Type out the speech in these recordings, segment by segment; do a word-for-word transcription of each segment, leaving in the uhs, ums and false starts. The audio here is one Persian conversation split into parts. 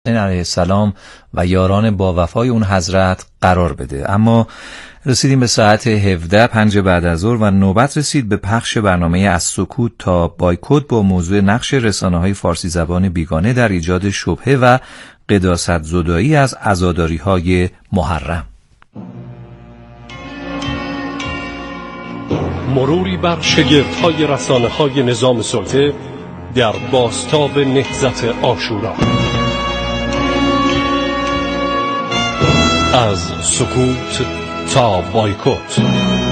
حسین علیه السلام و یاران با وفای اون حضرت قرار بده. اما رسیدیم به ساعت هفده پنج بعد از ظهر و نوبت رسید به پخش برنامه از سکوت تا بایکوت با موضوع نقش رسانه‌های فارسی زبان بیگانه در ایجاد شبهه و قداست زدایی از عزاداری‌های محرم. مروری بر شگفت‌های رسانه‌های نظام سلطه در بازتاب نهضت عاشورا. از سکوت تا بایکوت.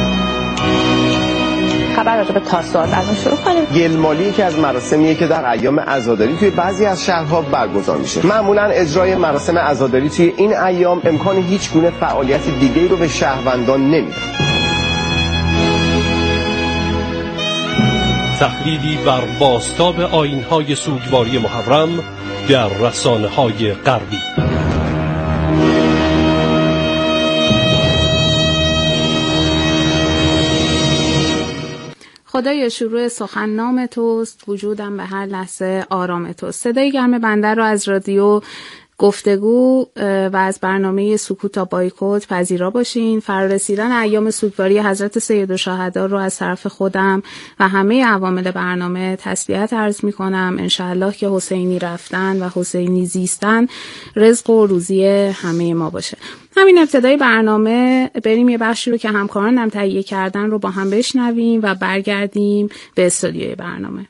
خبر راجع به تاسوعات از اون شروع کنیم. گلمالی یکی از مراسمیه که در ایام عزاداری توی بعضی از شهرها برگزار میشه. معمولاً اجرای مراسم عزاداری توی این ایام امکان هیچ گونه فعالیت دیگه‌ای رو به شهروندان نمیده. تحلیلی بر بازتاب آیین‌های سوگواری محرم در رسانه‌های غربی. خدای شروع سخن نام توست، وجودم به هر لحظه آرام توست. صدای گرم بنده رو از رادیو گفتگو و از برنامه سکوت تا بایکوت پذیرا باشین. فرارسیدن ایام سوگواری حضرت سیدالشهدا رو از طرف خودم و همه عوامل برنامه تسلیت عرض می کنم. انشاءالله که حسینی رفتن و حسینی زیستن رزق و روزی همه ما باشه. همین ابتدای برنامه بریم یه بخشی رو که همکارانم تهیه کردن رو با هم بشنویم و برگردیم به استودیوی برنامه.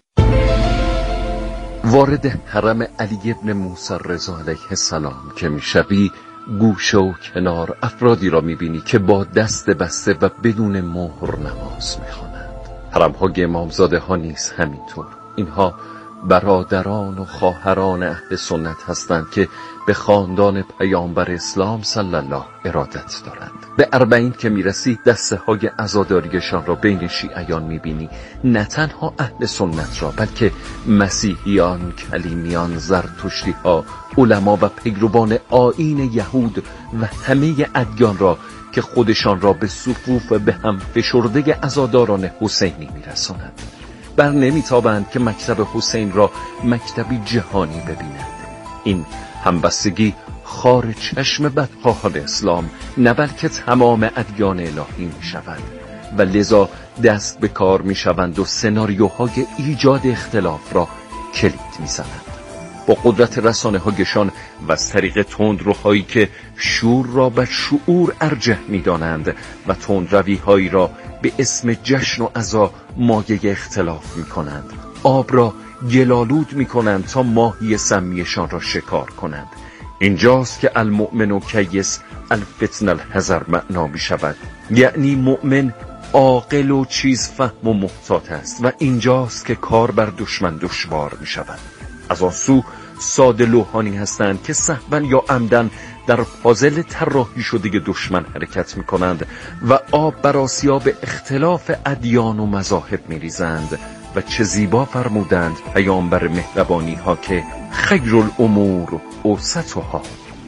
وارد حرم علی ابن موسی رضا علیه السلام که میشوی، گوشه و کنار افرادی را میبینی که با دست بسته و بدون مهر نماز میخوانند. حرم‌های امامزاده ها نیز همینطور. اینها برادران و خواهران اهل سنت هستند که به خاندان پیامبر اسلام صلی الله ارادت دارند. به اربعین که میرسی دسته های عزاداریشان را بین شیعیان میبینی، نه تنها اهل سنت را بلکه مسیحیان، کلیمیان، زرتشتی ها، علما و پیروان آیین یهود و همه ادیان را که خودشان را به صفوف به هم فشرده عزاداران حسینی میرسانند. بر نمیتابند که مکتب حسین را مکتبی جهانی ببینند. این همبستگی خار چشم بدخواهان اسلام نه بلکه تمام ادیان الهی می شود و لذا دست به کار می شوند و سناریوهای ایجاد اختلاف را کلید می زنند. با قدرت رسانه هایشان و از طریق تندروهایی که شور را به شعور ارجح می دانند و تندروی هایی را به اسم جشن و عزا مایه اختلاف می کنند، آب را گلالود می کنند تا ماهی سمیشان را شکار کنند. اینجاست که المؤمن و کیس الفتن الحذر معنا می شود، یعنی مؤمن عاقل و چیز فهم و محتاط است و اینجاست که کار بر دشمن دشوار می شود. از آن سو ساده لوحانی هستند که سهوا یا عمدن در پازل طراحی شده دشمن حرکت می کنند و آب بر آسیاب اختلاف ادیان و مذاهب می ریزند و چه زیبا فرمودند پیامبر مهربانی ها که خیر الامور اوسطها.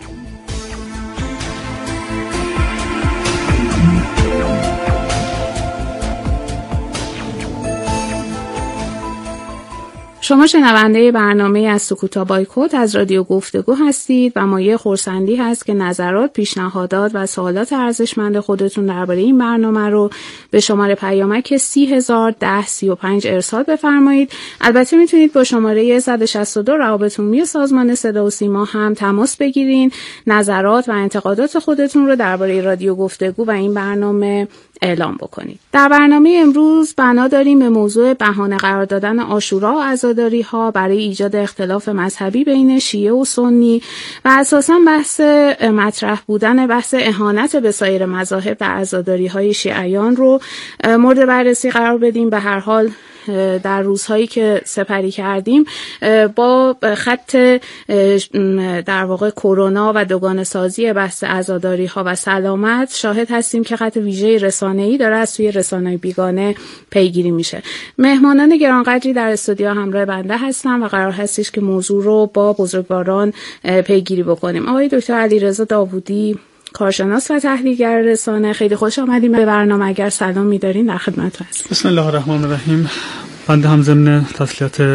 شما شنونده برنامه از سکوت تا بایکوت از رادیو گفتگو هستید و مایه خرسندی هست که نظرات، پیشنهادات و سوالات ارزشمند خودتون درباره این برنامه رو به شماره پیامک سی هزار ده سی و پنج ارسال بفرمایید. البته میتونید با شماره صد و شصت و دو روابط عمومی سازمان صدا و سیما هم تماس بگیرین. نظرات و انتقادات خودتون رو درباره رادیو گفتگو و این برنامه اعلام بکنید. در برنامه امروز بنا داریم به موضوع بهانه قرار دادن عاشورا و عزاداری ها برای ایجاد اختلاف مذهبی بین شیعه و سنی و اساساً بحث مطرح بودن بحث اهانت به سایر مذاهب در عزاداری های شیعیان رو مورد بررسی قرار بدیم. به هر حال در روزهایی که سپری کردیم با خط در واقع کرونا و دوگانه سازی بحث عزاداری ها و سلامت شاهد هستیم که خط ویژه رسانه‌ای داره از سوی رسانه‌های بیگانه پیگیری میشه. مهمانان گرانقدری در استودیو همراه بنده هستن و قرار هستش که موضوع رو با بزرگواران پیگیری بکنیم. آقای دکتر علیرضا داوودی، کارشناس و تحلیلگر رسانه، خیلی خوش آمدیم به برنامه. اگر سلام می‌دارین در خدمت هستم. بسم الله الرحمن الرحیم. بنده هم ضمن تسلیت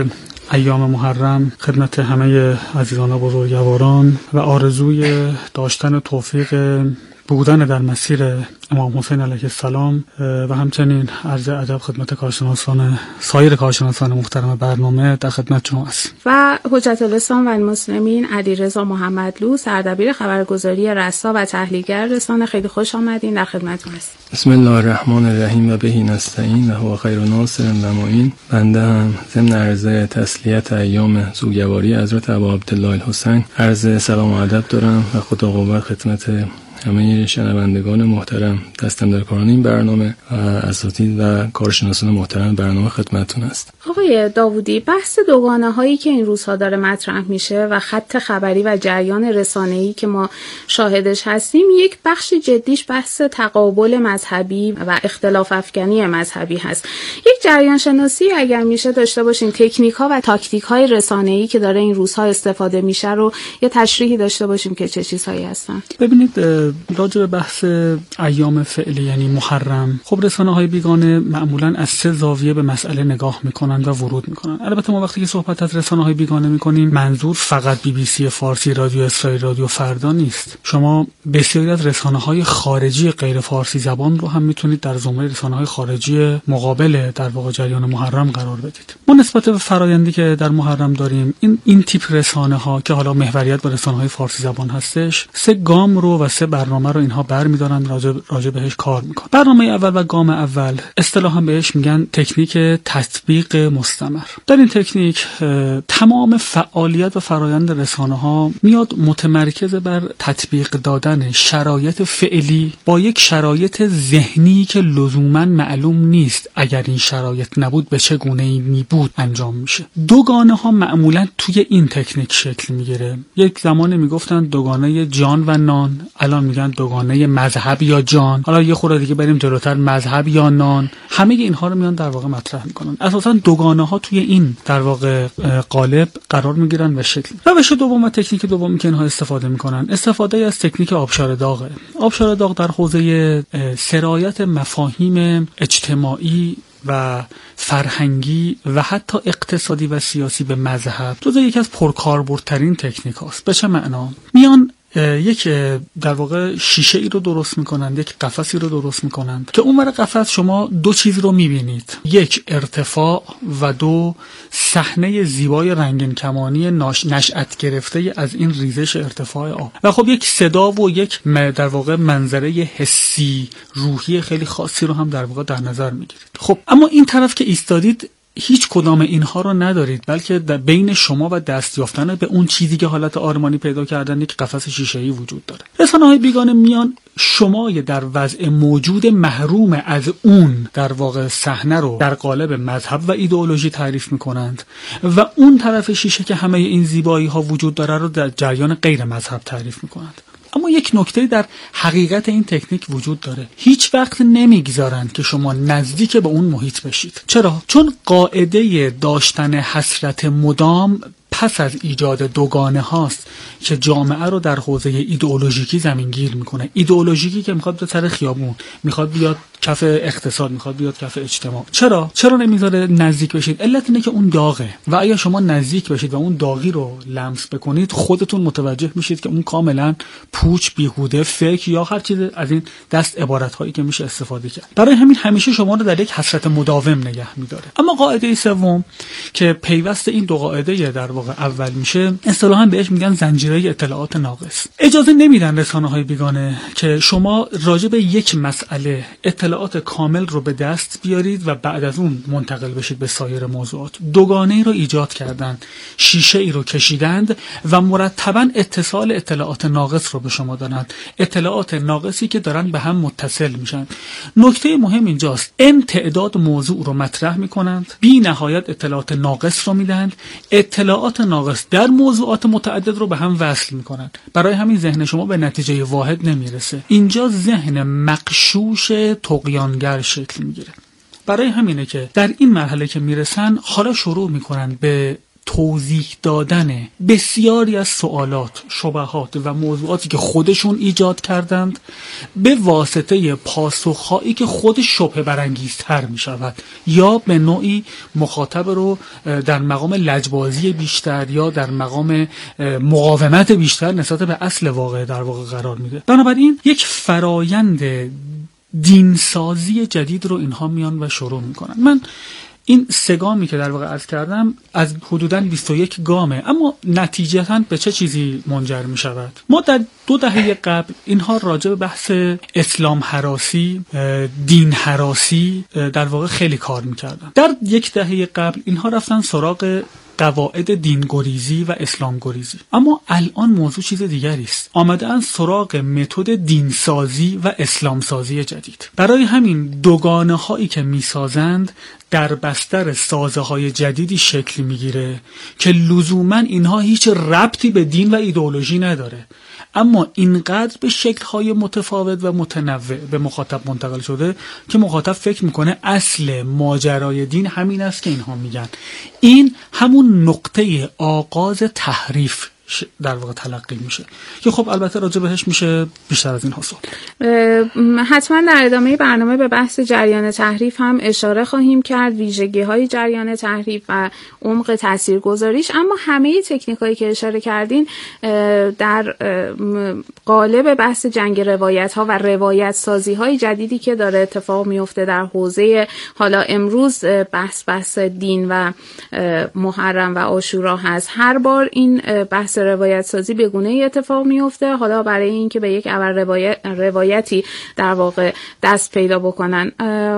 ایام محرم خدمت همه عزیزان بزرگواران و آرزوی داشتن توفیق بودن در مسیر امام حسین علیه السلام و همچنین عرض ادب خدمت کارشناسان سایر کارشناسان محترم برنامه در خدمت شما است. و حجت الاسلام و المسلمین علیرضا محمدلو، سردبیر خبرگزاری رسا و تحلیلگر رسانه، خیلی خوش آمدین، در خدمتتون هستیم. بسم الله الرحمن الرحیم و بهی نستعین و هو خیر ناصر و معین. بنده هم ضمن عرض تسلیت ایام سوگواری حضرت ابا عبدالله الحسین عرض سلام و ادب دارم و خدا قوت خدمت همه شنوندگان محترم، دستاندرکاران این برنامه و اساتید و کارشناسان محترم برنامه خدمتتون است. آقای داوودی، بحث دوگانه هایی که این روزها داره مطرح میشه و خط خبری و جریان رسانه‌ای که ما شاهدش هستیم، یک بخش جدیش بحث تقابل مذهبی و اختلاف افکنی مذهبی هست. یک جریان شناسی اگر میشه داشته باشین تکنیک ها و تاکتیک های رسانه‌ای که داره این روزها استفاده میشه رو یه تشریحی داشته باشیم که چه چیزهایی هستن. ببینید، راجع به بحث ایام فعلی یعنی محرم، خب رسانه‌های بیگانه معمولاً از سه زاویه به مسئله نگاه میکنن و ورود میکنن. البته ما وقتی که صحبت از رسانه‌های بیگانه میکنیم منظور فقط بی بی سی فارسی، رادیو اسرائیل، رادیو فردا نیست. شما بسیاری از رسانه‌های خارجی غیر فارسی زبان رو هم میتونید در زمره رسانه‌های خارجی مقابل در واقع جریان محرم قرار بدید. ما نسبت به فرآیندی که در محرم داریم، این این تیپ رسانه‌ها که حالا محوریت به رسانه‌های فارسی زبان هستش، سه گام رو و سه برنامه رو اینها برمی‌دارن، راجع راجع بهش کار میکنن. برنامه اول و گام اول اصطلاحاً بهش میگن تکنیک تطبیق مستمر. در این تکنیک تمام فعالیت و فرایند رسانه‌ها میاد متمرکز بر تطبیق دادن شرایط فعلی با یک شرایط ذهنی که لزوماً معلوم نیست اگر این شرایط نبود به چه گونه‌ای می بود انجام میشه. دوگانه‌ها معمولاً توی این تکنیک شکل میگیره. یک زمانی میگفتن دوگانه جان و نان، الان میگن دوگانه مذهب یا جان، حالا یه خورده دیگه بریم جلوتر مذهب یا نان. همه اینها رو میان در واقع مطرح میکنن. اساسا دوگانه ها توی این در واقع قالب قرار میگیرن و شکل. روش دوم و تکنیک دومی که اینها استفاده میکنن، استفاده از تکنیک آبشار داغه. آبشار داغ در حوزه سرایت مفاهیم اجتماعی و فرهنگی و حتی اقتصادی و سیاسی به مذهب جزو یکی از پرکاربردترین تکنیک هاست. به چه معنا؟ میان یک در واقع شیشه ای رو درست میکنند، یک قفسی رو درست میکنند که اونور قفس شما دو چیز رو میبینید، یک ارتفاع و دو صحنه زیبای رنگین کمانی نشأت گرفته از این ریزش ارتفاع آب و خب یک صدا و یک در واقع منظره حسی روحی خیلی خاصی رو هم در واقع در نظر میگیرید. خب اما این طرف که ایستادید هیچ کدام اینها رو ندارید، بلکه در بین شما و دست یافتن به اون چیزی که حالت آرمانی پیدا کردن یک قفس شیشه‌ای وجود داره. رسانه‌های بیگانه میان شما در وضع موجود محروم از اون در واقع صحنه رو در قالب مذهب و ایدئولوژی تعریف میکنند و اون طرف شیشه که همه این زیبایی ها وجود داره رو در جریان غیر مذهب تعریف میکنند. اما یک نکته در حقیقت این تکنیک وجود داره، هیچ وقت نمیگذارند که شما نزدیک به اون محیط بشید. چرا؟ چون قاعده داشتن حسرت مدام پس از ایجاد دوگانه هاست که جامعه رو در حوزه ایدئولوژیکی زمینگیر میکنه. ایدئولوژیکی که میخواد به سر خیابون، میخواد بیاد کف اقتصاد، میخواد بیاد کف اجتماع. چرا؟ چرا نمیذاره نزدیک بشید؟ علت اینه که اون داغه و اگه شما نزدیک بشید و اون داغی رو لمس بکنید، خودتون متوجه میشید که اون کاملا پوچ، بیهوده، فیک یا هر چیز از این دست عبارت هایی که میشه استفاده کرد. برای همین همیشه شما رو در یک حسرت مداوم نگه میداره. اما قاعده سوم که پیوست این دو قاعده در واقع اول میشه، اصطلاحاً بهش میگن زنجیره اطلاعات ناقص. اجازه نمیدن رسانه‌های بیگانه که شما راجع به یک مسئله اطلاعات کامل رو به دست بیارید و بعد از اون منتقل بشید به سایر موضوعات. دوگانه‌ای رو ایجاد کردن، شیشه ای رو کشیدند و مرتباً اتصال اطلاعات ناقص رو به شما دادن. اطلاعات ناقصی که دارن به هم متصل میشن. نکته مهم اینجاست، این تعداد موضوع رو مطرح میکنند، بی نهایت اطلاعات ناقص رو میدن، اطلاعات ناقص در موضوعات متعدد رو به هم وصل میکنن. برای همین ذهن شما به نتیجه واحد نمیرسه. اینجا ذهن مغشوش طغیانگر شکل میگیره. برای همینه که در این مرحله که میرسن حالا شروع میکنن به توضیح دادن بسیاری از سوالات، شبهات و موضوعاتی که خودشون ایجاد کردند به واسطه پاسخهایی که خود شبهه برانگیزتر می شود یا به نوعی مخاطب رو در مقام لجبازی بیشتر یا در مقام مقاومت بیشتر نسبت به اصل واقع در واقع قرار میده. بنابراین یک فرایند دینسازی جدید رو اینها میان و شروع میکنن. من این سه گامی که در واقع عرض کردم از حدوداً بیست و یک گامه، اما نتیجتاً به چه چیزی منجر می شود؟ ما در دو دهه قبل اینها راجع به بحث اسلام هراسی، دین هراسی در واقع خیلی کار می کردن. در یک دهه قبل اینها رفتن سراغ قواعد دینگریزی و اسلام گریزی، اما الان موضوع چیز دیگری است. آمدن سراغ متد دینسازی و اسلام سازی جدید. برای همین دوگانه هایی که میسازند در بستر سازه های جدیدی شکل میگیره که لزوما اینها هیچ ربطی به دین و ایدئولوژی نداره، اما اینقدر به شکل‌های متفاوت و متنوع به مخاطب منتقل شده که مخاطب فکر میکنه اصل ماجرای دین همین است که اینها میگن. این همون نقطه آغاز تحریف در واقع تلقی میشه که خب البته راجع بهش میشه بیشتر از این حاصل. حتما در ادامه برنامه به بحث جریان تحریف هم اشاره خواهیم کرد، ویژگی های جریان تحریف و عمق تاثیرگذاریش، اما همه تکنیک هایی که اشاره کردین در قالب بحث جنگ روایت ها و روایت سازی های جدیدی که داره اتفاق میفته در حوزه حالا امروز بحث بحث دین و محرم و عاشورا هست. هر بار این بحث روایت سازی به گونه‌ای اتفاق میفته، حالا برای اینکه به یک ابر روایت روایتی در واقع دست پیدا بکنن.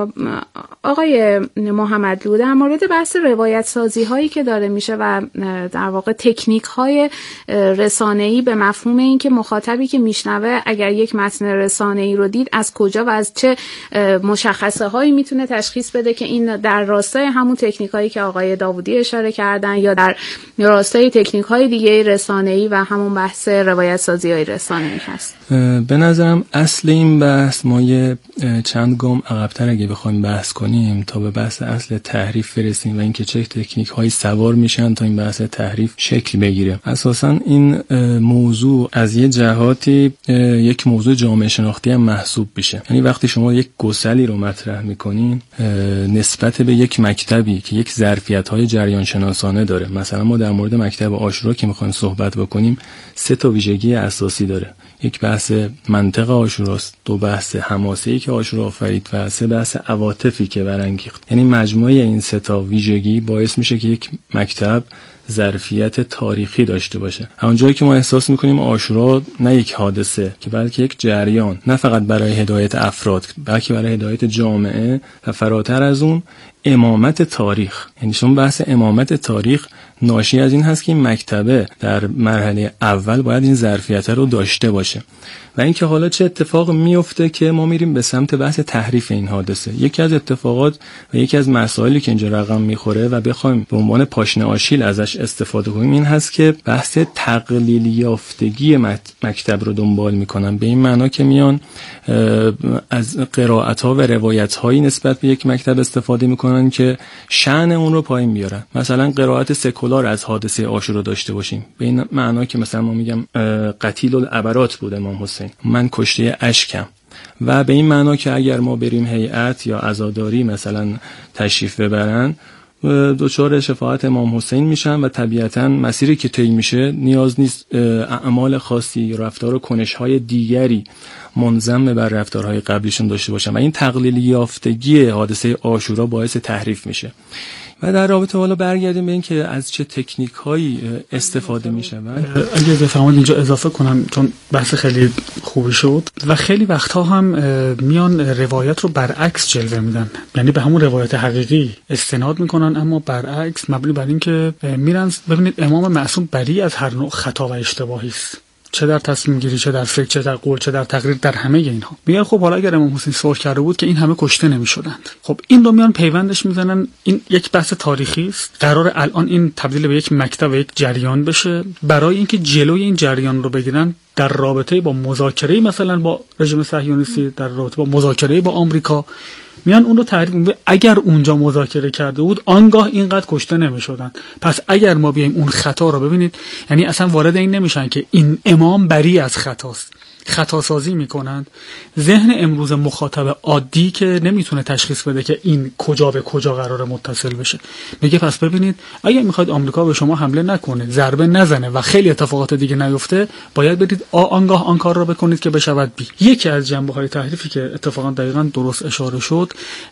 آقای محمدلو، در مورد بحث روایت سازی هایی که داره میشه و در واقع تکنیک های رسانه‌ای به مفهوم این که مخاطبی که میشنوه اگر یک متن رسانه‌ای رو دید از کجا و از چه مشخصه هایی میتونه تشخیص بده که این در راستای همون تکنیک هایی که آقای داوودی اشاره کردن یا در راستای تکنیک های دیگه رسانه‌ای و همون بحث روایت سازی های رسانه‌ای هست؟ به نظرم اصل این بحث ما یه چند گام عقب‌تر اگه بخوایم بحث کنیم تا به بحث اصل تحریف برسیم و اینکه چه تکنیک هایی سوار میشن تا این بحث تحریف شکل بگیره. اساساً این موضوع از یه جهاتی یک موضوع جامعه شناختی هم محسوب میشه. یعنی وقتی شما یک گسلی رو مطرح میکنین نسبت به یک مکتبی که یک ظرفیت‌های جریان شناسانه داره، مثلا ما در مورد مکتب عاشورا که میخوایم صحبت بکنیم سه تا ویژگی اساسی داره. یک بحث منطق عاشوراست، دو بحث حماسه‌ای که عاشورا آفرید و سه بحث عواطفی که برانگیخت. یعنی مجموعه این سه تا ویژگی باعث میشه که یک مکتب ظرفیت تاریخی داشته باشه. همون جایی که ما احساس میکنیم عاشورا نه یک حادثه که بلکه یک جریان، نه فقط برای هدایت افراد بلکه برای هدایت جامعه و فراتر از اون امامت تاریخ. یعنی شما بحث امامت تاریخ ناشی از این هست که این مکتبه در مرحله اول باید این ظرفیت رو داشته باشه و اینکه حالا چه اتفاق میفته که ما میریم به سمت بحث تحریف این حادثه. یکی از اتفاقات و یکی از مسائلی که اینجا رقم میخوره و بخوایم به عنوان پاشنه آشیل ازش استفاده کنیم این هست که بحث تقلیل یافتگی مکتب رو دنبال میکنن، به این معنا که میان از قرائت ها و روایت هایی نسبت به یک مکتب استفاده میکنن که شأن اون رو پایین بیارن. مثلا قرائت سکولار از حادثه عاشورا داشته باشیم، به این معنا که مثلا ما میگم قتیل العبرات بود امام حسین، من کشته اشکم، و به این معنا که اگر ما بریم هیئت یا عزاداری مثلا تشریف ببرن دچار شفاعت امام حسین میشن و طبیعتا مسیری که طی میشه نیاز نیست اعمال خاصی، رفتار و کنش‌های دیگری منضم بر رفتارهای قبلیشون داشته باشن و این تقلیل یافتگی حادثه عاشورا باعث تحریف میشه. و در رابطه حالا برگردیم به این که از چه تکنیک هایی استفاده می شود. اگه بفرمایید اینجا اضافه کنم چون بحث خیلی خوبی شد و خیلی وقتها هم میان روایت رو برعکس جلوه میدن، یعنی به همون روایت حقیقی استناد میکنن اما برعکس، مبنی بر این که میرن ببینید امام معصوم بری از هر نوع خطا و اشتباهی است، چه در تصمیم گیری، چه در فکر، چه در قول، چه در تقریر، در همه اینها. میگن خب حالا اگر امام حسین سوال کرده بود که این همه کشته نمیشدند. خب این رو میان پیوندش میزنن، این یک بحث تاریخی است، قرار الان این تبدیل به یک مکتب و یک جریان بشه. برای اینکه جلوی این جریان رو بگیرن در رابطه با مذاکره مثلا با رژیم صهیونیستی، در رابطه با مذاکره با آمریکا، میان اون رو تعریف میکنن اگر اونجا مذاکره کرده بود آنگاه اینقدر کشته نمیشدن. پس اگر ما بیایم اون خطا رو ببینید، یعنی اصلا وارد این نمیشن که این امام بری از خطاست، خطا سازی میکنند. ذهن امروز مخاطب عادی که نمیتونه تشخیص بده که این کجا به کجا قراره متصل بشه، میگه پس ببینید اگه میخواید آمریکا به شما حمله نکنه، ضربه نزنه و خیلی اتفاقات دیگه نیفته، باید برید آ آنگاه آن کار را بکنید که بشود بی. یکی از جنبه‌های تحریفی که اتفاقا دقیقاً درست اشاره شد،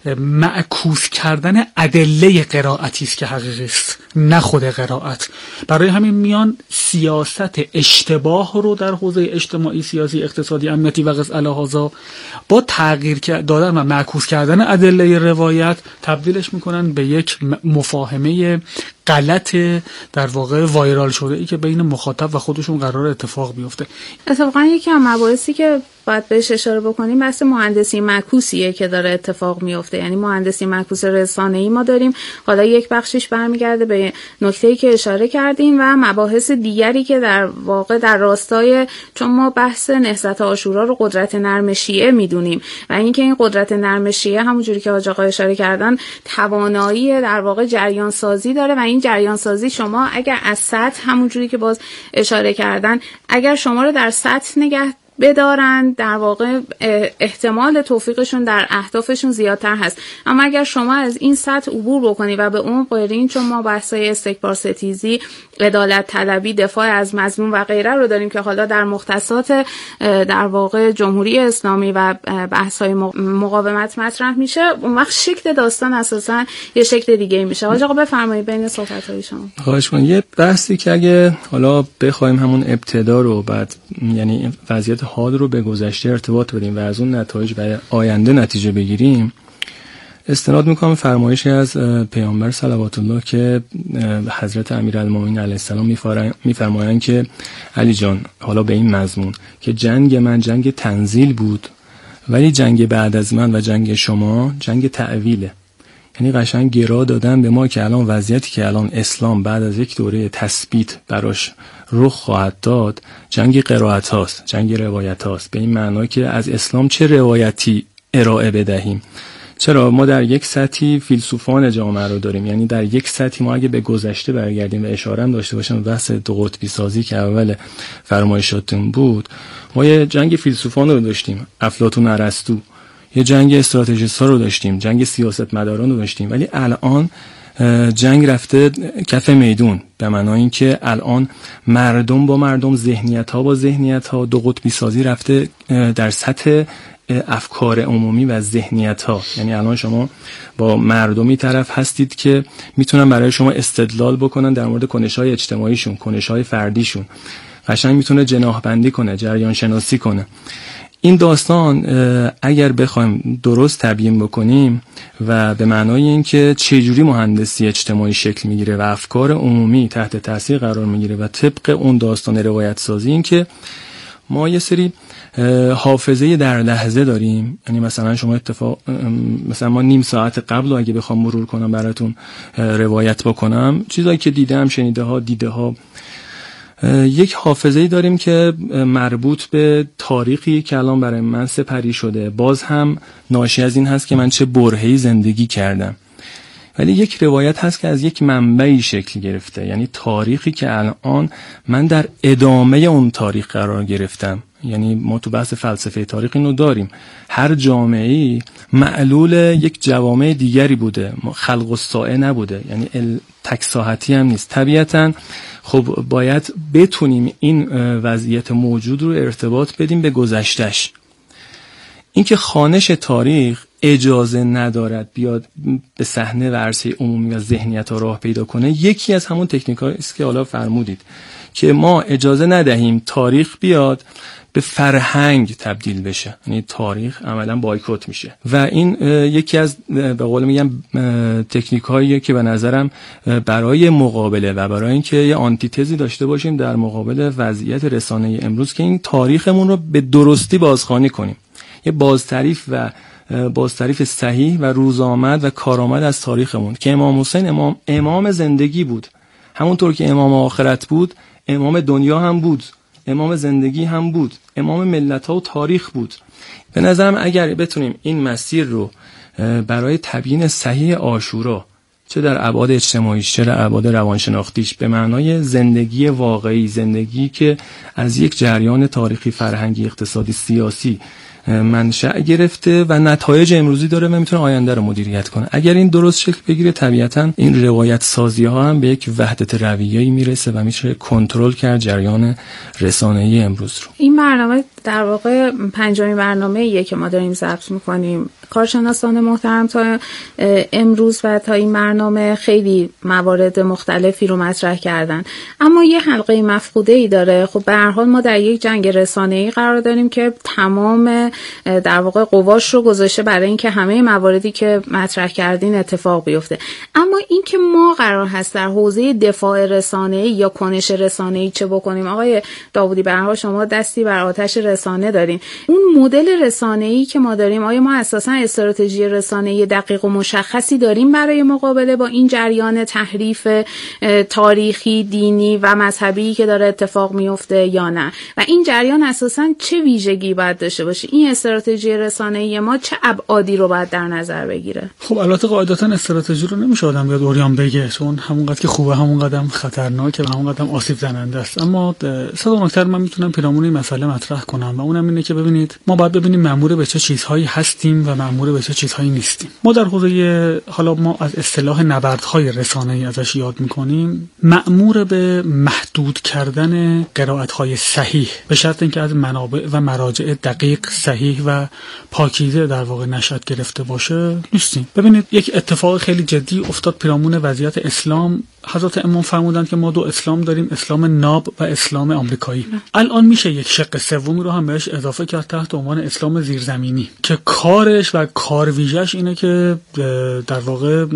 معکوس کردن ادله قرائتی است که حقیقی است، نه خود قرائت. برای همین میان سیاست اشتباه رو در حوزه اجتماعی، سیاسی، اقتصادی، امنیتی و غیره هازا با تغییر دادن و معکوس کردن ادله روایت تبدیلش میکنن به یک مفاهمه غلط در واقع وایرال شده ای که بین مخاطب و خودشون قرار اتفاق بیفته. اتفاقا یکی از مباحثی که باید بهش اشاره بکنیم بحث مهندسی معکوسیه که داره اتفاق میفته. یعنی مهندسی معکوس رسانه‌ای ما داریم، حالا یک بخشش برمیگرده به نکته‌ای که اشاره کردیم و مباحث دیگری که در واقع در راستای، چون ما بحث نهضت عاشورا رو قدرت نرم شیعه میدونیم و اینکه این قدرت نرم شیعه همونجوری که حاج آقا اشاره کردن توانایی در واقع جریان سازی داره و این جریان سازی شما اگر از سطح همونجوری که باز اشاره کردن اگر شما رو در سطح نگه بدارن، در واقع احتمال توفیقشون در اهدافشون زیادتر هست. اما اگر شما از این سطح عبور بکنی و به اون غیرین، چون ما بحثای استکبار ستیزی، عدالت طلبی، دفاع از مظلوم و غیره رو داریم که حالا در مختصات در واقع جمهوری اسلامی و بحث‌های مقاومت مطرح میشه، اون وقت شکل داستان اساساً یه شکل دیگه میشه. حاج آقا بفرمایید بین صحبت‌های شما. خواهش می‌کنم. یه بحثی که اگه حالا بخوایم همون ابتدا رو بعد یعنی وضعیت حال رو به گذشته ارتباط بدیم و از اون نتایج برای آینده نتیجه بگیریم، استناد میکنم فرمایشی از پیامبر صلوات الله که حضرت امیرالمومنین علیه السلام میفرمایند که علی جان، حالا به این مضمون که جنگ من جنگ تنزیل بود ولی جنگ بعد از من و جنگ شما جنگ تعویله. یعنی قشنگ گرا دادن به ما که الان وضعیتی که الان اسلام بعد از یک دوره تثبیت براش رخ خواهد داد جنگ قرائت هاست، جنگ روایت هاست، به این معنا که از اسلام چه روایتی ارائه بدهیم. چرا ما در یک سطحی فیلسوفان جامعه رو داریم، یعنی در یک سطحی ما اگه به گذشته برگردیم و اشاره هم داشته باشم بحث دو قطبی سازی که اول فرمایشاتون بود، ما یه جنگ فیلسوفان رو داشتیم، افلاطون، ارسطو، یه جنگ استراتژیست‌ها رو داشتیم، جنگ سیاستمداران رو داشتیم، ولی الان جنگ رفته کف میدون، به معنای اینکه الان مردم با مردم، ذهنیت‌ها با ذهنیت‌ها، دو قطبی سازی رفته در سطح افکار عمومی و ذهنیت‌ها. یعنی الان شما با مردمی طرف هستید که میتونن برای شما استدلال بکنن در مورد کنش‌های اجتماعیشون، کنش‌های فردیشون، قشنگ میتونه جناح بندی کنه، جریان شناسی کنه. این داستان اگر بخوایم درست تبیین بکنیم و به معنای اینکه چجوری مهندسی اجتماعی شکل میگیره و افکار عمومی تحت تاثیر قرار میگیره و طبق اون داستان روایت سازی، این که ما یه سری حافظه در لحظه داریم. یعنی مثلا شما اتفاق مثلا ما نیم ساعت قبل اگه بخوام مرور کنم براتون روایت بکنم، چیزایی که دیدم، شنیده ها، دیده ها، یک حافظه‌ای داریم که مربوط به تاریخی که الان برای من سپری شده، باز هم ناشی از این هست که من چه برهه‌ای زندگی کردم. ولی یک روایت هست که از یک منبعی شکل گرفته، یعنی تاریخی که الان من در ادامه اون تاریخ قرار گرفتم. یعنی ما تو بحث فلسفه تاریخ اینو داریم، هر جامعه‌ای معلول یک جوامع دیگری بوده، خلق الساعه نبوده، یعنی تک ساحتی هم نیست. طبیعتاً خب باید بتونیم این وضعیت موجود رو ارتباط بدیم به گذشتهش. اینکه خوانش تاریخ اجازه ندارد بیاد به صحنه و عرصه عمومی و ذهنیت ها راه پیدا کنه، یکی از همون تکنیک‌هایی است که حالا فرمودید که ما اجازه ندهیم تاریخ بیاد به فرهنگ تبدیل بشه، یعنی تاریخ عملا بایکوت میشه. و این یکی از به قول میگم تکنیک‌هایی که به نظرم برای مقابله و برای اینکه یه آنتیتزی داشته باشیم در مقابل وضعیت رسانه امروز، که این تاریخمون رو به درستی بازخوانی کنیم، یه بازتعریف و بازتعریف صحیح و روزآمد و کارآمد از تاریخمون، که امام حسین امام امام زندگی بود، همونطور که امام آخرت بود، امام دنیا هم بود، امام زندگی هم بود، امام ملت ها و تاریخ بود. به نظرم اگر بتونیم این مسیر رو برای تبیین صحیح عاشورا، چه در ابعاد اجتماعیش چه در ابعاد روانشناختیش، به معنای زندگی واقعی، زندگی که از یک جریان تاریخی، فرهنگی، اقتصادی، سیاسی منشأ گرفته و نتایج امروزی داره و میتونه آینده رو مدیریت کنه. اگر این درست شکل بگیره طبیعتاً این روایت سازی ها هم به یک وحدت رویه‌ای میرسه و میشه کنترل کرد جریان رسانه‌ای امروز رو. این برنامه در واقع پنجمین برنامه‌ایه که ما داریم ضبط می‌کنیم. کارشناسان محترم تا امروز و تا این برنامه خیلی موارد مختلفی رو مطرح کردن، اما یه حلقه مفقوده‌ای داره. خب به هر حال ما در یک جنگ رسانه‌ای قرار داریم که تمام در واقع قواش رو گذاشته برای اینکه همه مواردی که مطرح کردین اتفاق بیفته، اما اینکه ما قرار هست در حوزه دفاع رسانه‌ای یا کنش رسانه‌ای چه بکنیم. آقای داوودی، به هر حال شما دستی بر آتش رسانه دارین. اون مدل رسانه‌ای که ما داریم، آیا ما اساساً استراتژی رسانه‌ای دقیق و مشخصی داریم برای مقابله با این جریان تحریف تاریخی، دینی و مذهبی که داره اتفاق میفته یا نه؟ و این جریان اساساً چه ویژگی باید داشته باشه؟ این استراتژی رسانه‌ای ما چه ابعادی رو باید در نظر بگیره؟ خب البته قاعدتاً استراتژی رو نمیشه آدم بیاد اوریان بگه، چون همونقدر که خوبه همونقدر خطرناکه و همونقدر آسیب زننده است. اما صد نکته من میتونم پیرامون این مسئله مطرح کنم و اونم اینه که ببینید ما باید ببینیم مأمور به چه چیزهایی هستیم و مأمور به چه چیزهایی نیستیم. ما در حوزه، حالا ما از اصطلاح نبردهای رسانه‌ای ازش یاد میکنیم، مأمور به محدود کردن قرائت‌های صحیح به شرط اینکه از منابع و مراجع دقیق، صحیح و پاکیزه در واقع نشأت گرفته باشه نیستیم. ببینید یک اتفاق خیلی جدی افتاد پیرامون وضعیت اسلام. حضرت امام فرمودند که ما دو اسلام داریم، اسلام ناب و اسلام آمریکایی. الان میشه یک شق سومی رو هم بهش اضافه کرد تحت عنوان اسلام زیرزمینی که کارش و کار ویژه‌اش اینه که در واقع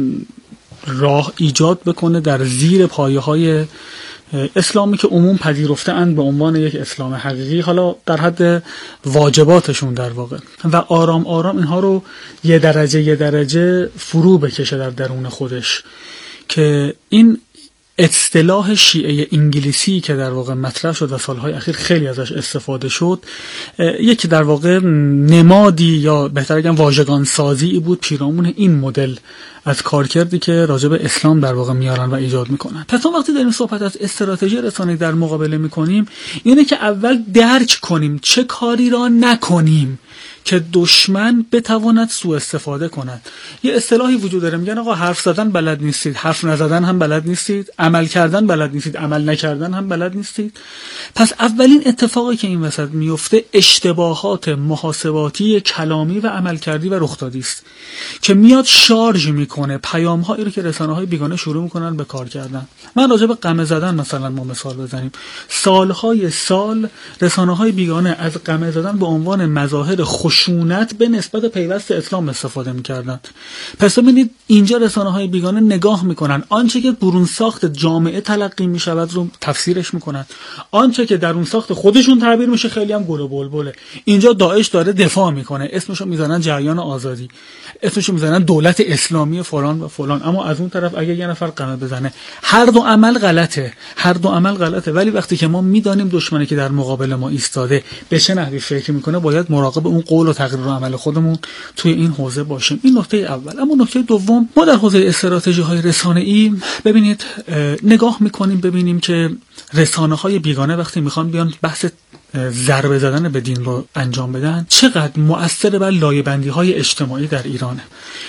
راه ایجاد بکنه در زیر پایه‌های اسلامی که عموم پذیرفته اند به عنوان یک اسلام حقیقی، حالا در حد واجباتشون در واقع، و آرام آرام اینها رو یه درجه یه درجه فرو بکشه در درون خودش. که این اصطلاح شیعه انگلیسی که در واقع مطرح شد و سالهای اخیر خیلی ازش استفاده شد، یکی در واقع نمادی یا بهتر بگم واژگان سازی بود پیرامون این مدل از کارکردی که راجع به اسلام در واقع میارن و ایجاد میکنن. پس وقتی داریم صحبت از استراتژی رسانه‌ای در مقابله میکنیم، اینه که اول درک کنیم چه کاری را نکنیم که دشمن بتواند سوء استفاده کند. یه اصطلاحی وجود داره، میگن آقا حرف زدن بلد نیستید، حرف نزدن هم بلد نیستید، عمل کردن بلد نیستید، عمل نکردن هم بلد نیستید. پس اولین اتفاقی که این وسط میفته اشتباهات محاسباتی کلامی و عملکردی و رخدادی است که میاد شارژ میکنه پیام‌هایی رو که رسانه‌های بیگانه شروع میکنن به کار کردن. من راجع به قمه زدن مثلا ما مثال بزنیم، سالهای سال رسانه‌های بیگانه از قمه زدن به عنوان مظاهر خشونت به نسبت پیوست اسلام استفاده می‌کردند. پس ببینید اینجا رسانه‌های بیگانه نگاه می‌کنن آنچه که برون ساخت جامعه تلقی می‌شود رو تفسیرش می‌کنن، آنچه که درون ساخت خودشون تعبیر میشه خیلی هم گل و بلبله. اینجا داعش داره دفاع می‌کنه، اسمشو می‌ذارن جریان آزادی، اسمشو می‌ذارن دولت اسلامی فلان و فلان، اما از اون طرف اگه یه نفر قمه بزنه، هر دو عمل غلطه، هر دو عمل غلطه. ولی وقتی که ما می‌دانیم دشمنی که در مقابل ما ایستاده به چه نحوی فکر می‌کنه، باید مراقب اون قول و تقریر و عمل خودمون توی این حوزه باشیم. این نکته اول. اما نکته دوم، ما در حوزه استراتژی های رسانه‌ای ببینید نگاه میکنیم ببینیم که رسانه های بیگانه وقتی میخوان بیان بحث ضربه زدن به دین رو انجام بدن، چقدر مؤثر بر لایه‌بندی های اجتماعی در ایرانه.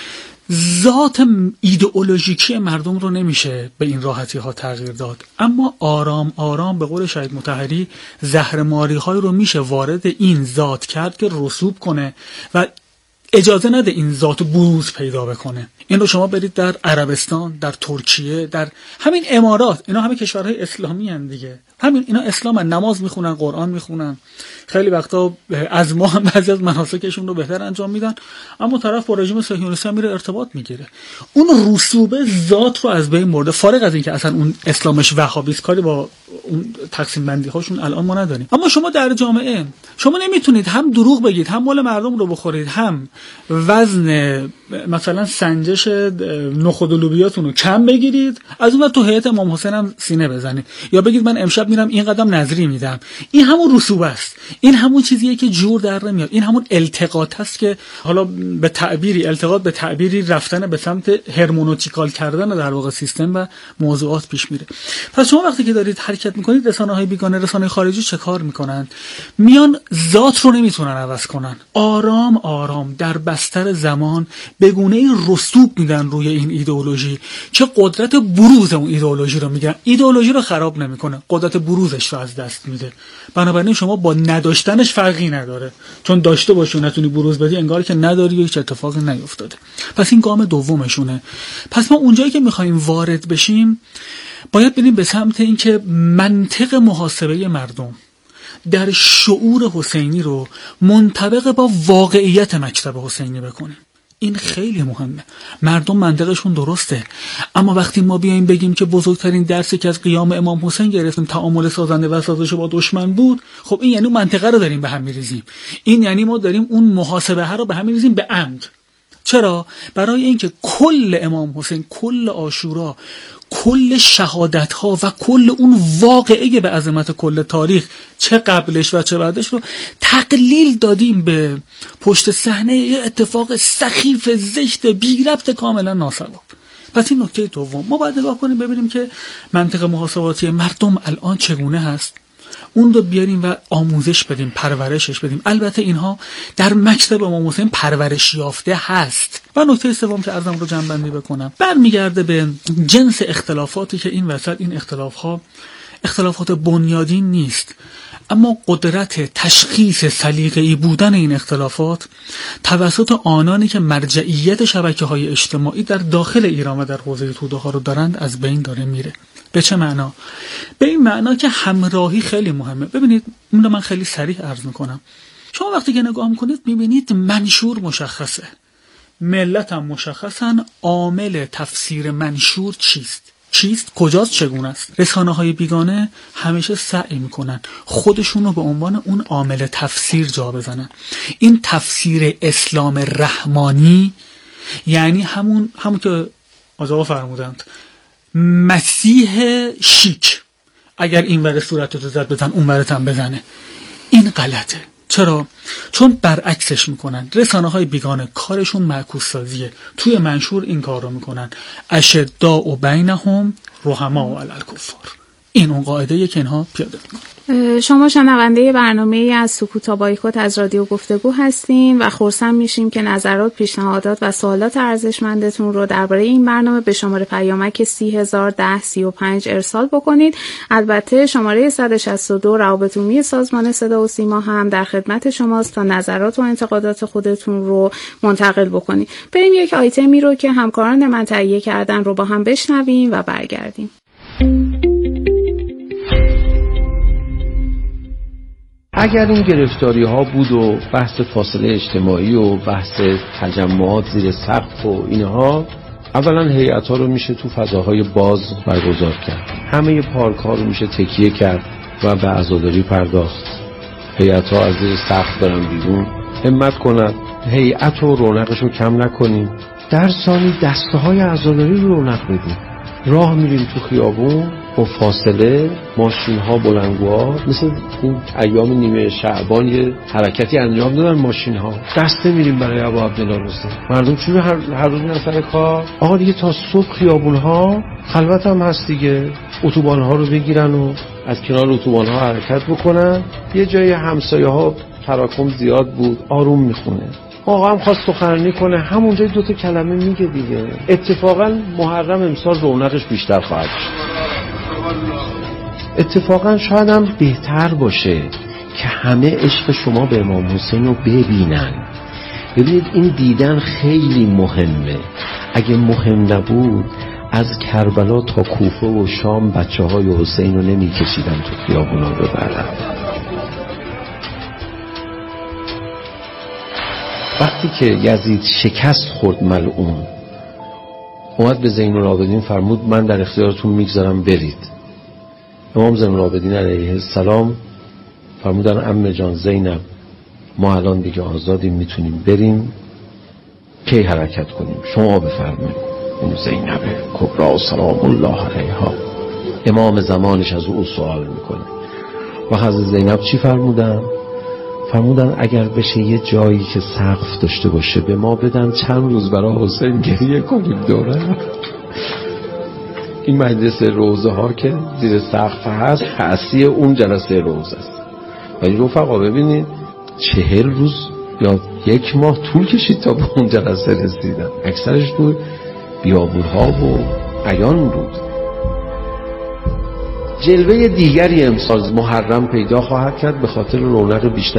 ذات ایدئولوژیکی مردم رو نمیشه به این راحتی ها تغییر داد، اما آرام آرام به قول شهید مطهری زهرماری های رو میشه وارد این ذات کرد که رسوب کنه و اجازه نده این ذات بروز پیدا بکنه. این رو شما برید در عربستان، در ترکیه، در همین امارات، اینا همه کشورهای اسلامی هستند دیگه، همین اینا اسلام هن. نماز میخونن، قرآن میخونن، خیلی وقتا از ما هم بعضی از مناسکشون رو بهتر انجام میدن، اما طرف با رژیم صهیونیستی میره ارتباط میگیره. اون رسوبه ذات رو از بین برده، فارغ از این که اصلا اون اسلامش وهابیست، کاری با اون تقسیم بندی هاشون الان ما نداریم. اما شما در جامعه شما نمیتونید هم دروغ بگید، هم مال مردم رو بخورید، هم وزن مثلا سنجش نخود و لوبیاتون رو کم بگیرید، از اون تو هیئت امام حسین هم سینه بزنید، یا بگید من امشب میرم این قدم نظری میدم. این همون رسوب است، این همون چیزیه که جور در نمیاد، این همون التقاط است که حالا به تعبیری التقاط به تعبیری رفتن به سمت هرمونوتیکال کردن در واقع سیستم و موضوعات پیش میره. پس شما وقتی که دارید حرکت میکنید، رسانه‌های بیگانه، رسانه‌های خارجی چه کار میکنن؟ میان ذات رو نمیتونن عوض کنن، آرام آرام در بستر زمان به گونه‌ای رسوب میدن روی این ایدئولوژی که قدرت بروز اون ایدئولوژی رو میگن. ایدئولوژی رو خراب نمیکنه، قدرت بروزش رو از دست میده. بنابراین شما با نداشتنش فرقی نداره، چون داشته باشی نتونی بروز بدی انگار که نداری و هیچ اتفاقی نیفتاده. پس این گام دومشونه. پس ما اونجایی که میخوایم وارد بشیم باید بریم به سمت اینکه منطق محاسبه مردم در شعور حسینی رو منطبق با واقعیت مکتب حسینی بکنیم. این خیلی مهمه. مردم منطقشون درسته، اما وقتی ما بیایم بگیم که بزرگترین درسی که از قیام امام حسین گرفتیم تعامل سازنده و سازش با دشمن بود، خب این یعنی منطقه رو داریم به هم میریزیم. این یعنی ما داریم اون محاسبه ها رو به هم میریزیم به عمد. چرا؟ برای اینکه کل امام حسین، کل عاشورا، کل شهادت ها و کل اون واقعه به عظمت کل تاریخ، چه قبلش و چه بعدش، رو تقلیل دادیم به پشت صحنه یه اتفاق سخیف زشت بی ربط کاملا ناسباب. پس این نکته دوم. ما باید نگاه کنیم ببینیم که منطق محاسباتی مردم الان چگونه هست، اون رو بیاریم و آموزش بدیم، پرورشش بدیم. البته اینها در مکتب امام حسین پرورش یافته هست. و نکته سوم که عرضم رو جمع‌بندی بکنم برمیگرده به جنس اختلافاتی که این وسط، این اختلافها اختلافات بنیادین نیست، اما قدرت تشخیص سلیقه‌ای بودن این اختلافات توسط آنانی که مرجعیت شبکه‌های اجتماعی در داخل ایران و در حوزه توده ها رو دارند از بین داره میره. به چه معنا؟ به این معنا که همراهی خیلی مهمه. ببینید اون رو من خیلی صریح عرض میکنم. شما وقتی که نگاه میکنید میبینید منشور مشخصه، ملت هم مشخصن، عامل تفسیر منشور چیست؟ چیست؟ کجاست؟ چگونه است؟ رسانه های بیگانه همیشه سعی میکنن خودشون رو به عنوان اون عامل تفسیر جا بزنن. این تفسیر اسلام رحمانی یعنی همون همون که آقا فرمودند مسیح شیک، اگر این ور صورتتو زد بزن اون ورت هم بزنه. این غلطه. چرا؟ چون برعکسش میکنن. رسانه های بیگانه کارشون معکوس سازیه. توی منشور این کار رو میکنن، اشداء و بینهم رحماء علی الکفار. این اون قاعده‌ایه که اینها پیاده میکنن. شما شنونده برنامه از سکوت تا بایکوت از رادیو گفتگو هستین و خرسند میشیم که نظرات، پیشنهادات و سوالات ارزشمندتون رو درباره این برنامه به شماره پیامک سی هزار ده سی و پنج ارسال بکنید. البته شماره صد و شصت و دو روابط عمومی سازمان صدا و سیما هم در خدمت شماست تا نظرات و انتقادات خودتون رو منتقل بکنید. بریم یک آیتمی رو که همکاران من تهیه کردن رو با هم بشنویم و برگردیم. اگر این گرفتاری ها بود و بحث فاصله اجتماعی و بحث تجمعات زیر سقف و اینها، اولا هیئت ها رو میشه تو فضاهای باز برگزار کرد، همه پارک ها رو میشه تکیه کرد و به عزاداری پرداخت. هیئت ها از زیر سقف برن بیرون، همت کنند هیئت و رونقش رو کم نکنیم. در ثانی دسته های عزاداری رو رونق بدیم. راه میریم تو خیابون با فاصله، ماشین ها بلندگوها، مثل این ایام نیمه شعبان یه حرکتی انجام دادن ماشین ها، دسته میریم برای ابا عبدالله رستم. مردم چون هر, هر روز میرن سر کار، آقا دیگه تا صبح خیابون ها خلوت هم هست دیگه، اتوبان ها رو بگیرن و از کنار اتوبان ها حرکت بکنن. یه جای همسایه ها تراکم زیاد بود، آروم میخونه، آقا هم خواست سخنرانی کنه، همونجای دوتا کلمه میگه دیگه. اتفاقا محرم امسال رونقش بیشتر خواهد شد. اتفاقا شاید هم بهتر باشه که همه عشق شما به امام حسین رو ببینن. ببینید این دیدن خیلی مهمه. اگه مهم نبود از کربلا تا کوفه و شام بچه های حسین رو نمی کشیدن تو خیابونا ببرن. وقتی که یزید شکست خورد ملعون، اومد به زین العابدین فرمود من در اختیارتون میگذارم برید. امام زین العابدین علیه السلام فرمودن عمه جان زینب ما الان دیگه آزادیم، میتونیم بریم، کی حرکت کنیم؟ شما بفرمایید. اون زینب کبرا سلام الله علیها امام زمانش از او سوال میکنه. و حضرت زینب چی فرمودن؟ فرمودن اگر بشه یه جایی که سقف داشته باشه به ما بدن، چند روز برای حسین گریه کنیم دوره. این مجلس روزه ها که زیر سقف هست حسی اون جلسه روزه است. ولی رفقا ببینید چهل روز یا یک ماه طول کشید تا به اون جلسه رسیدن. اکثرش بود بیابونها و عیان بود. جلوه دیگری امسال محرم پیدا خواهد کرد به خاطر رونق بیشتر